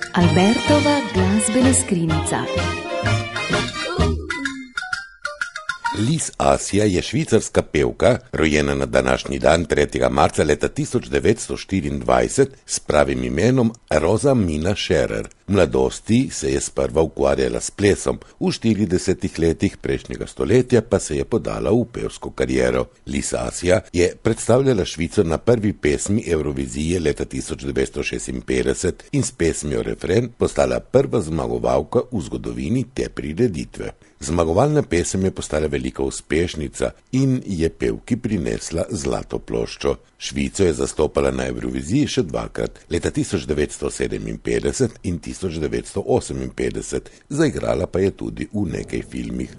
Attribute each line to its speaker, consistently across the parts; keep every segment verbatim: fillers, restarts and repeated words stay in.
Speaker 1: Albertova glazbena skrinjica.
Speaker 2: Liz Asja je švicarska pevka, rojena na današnji dan tretjega marca leta tisoč devetsto štiriindvajset s pravim imenom Rosa Mina Scherer. V mladosti se je sprva ukvarjala s plesom, v štiridesetih letih prejšnjega stoletja pa se je podala v pevsko kariero. Liz Asja je predstavljala Švico na prvi pesmi Evrovizije leta tisoč devetsto šestinpetdeset in s pesmijo Refren postala prva zmagovalka v zgodovini te prireditve. Zmagovalna pesem je postala velika uspešnica in je pevki prinesla zlato ploščo. Švico je zastopala na Evroviziji še dvakrat, leta tisoč devetsto sedeminpetdeset in tisoč devetsto oseminpetdeset, zaigrala pa je tudi v nekaj filmih.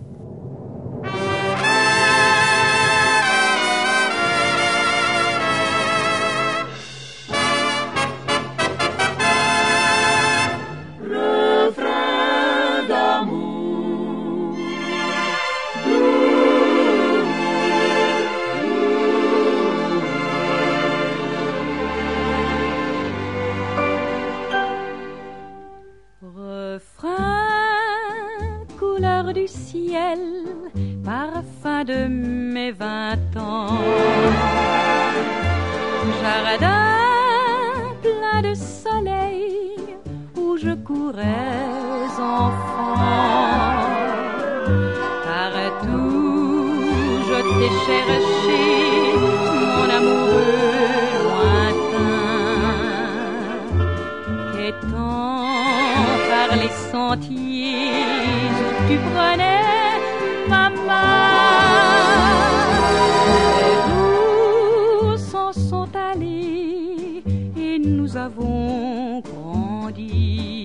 Speaker 3: Du ciel, parfum de mes vingt ans, jardin plein de soleil où je courais enfant. Partout je t'ai cherché, mon amoureux lointain, quêtant par les sentiers tu prenais ma main. Les jours s'en sont allés et nous avons grandi.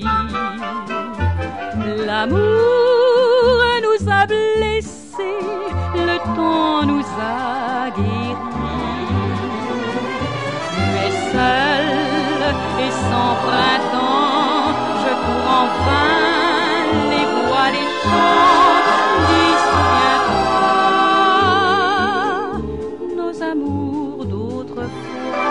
Speaker 3: L'amour nous a blessés, le temps nous a guéris. Tu es seul et sans printemps, je cours en vain les bois, les champs. Dis, souviens-toi nos amours d'autrefois.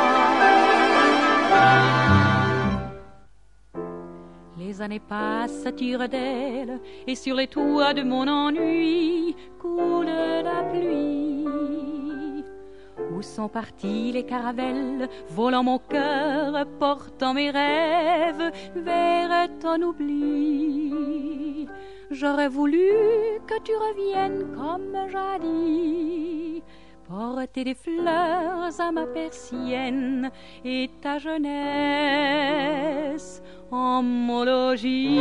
Speaker 3: Les années passent, tirent d'elle, et sur les toits de mon ennui coule la pluie. Où sont partis les caravelles, volant mon cœur, portant mes rêves vers ton oubli. J'aurais voulu que tu reviennes comme jadis, porter des fleurs à ma persienne et ta jeunesse en mon logis.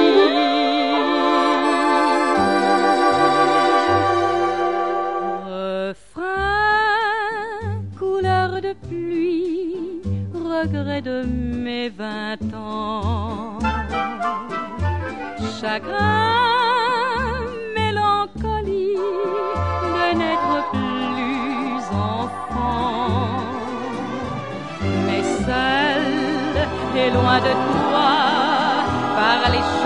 Speaker 3: De pluie, regret de mes vingt ans, chagrin, mélancolie de n'être plus enfant, mais seul et loin de toi par les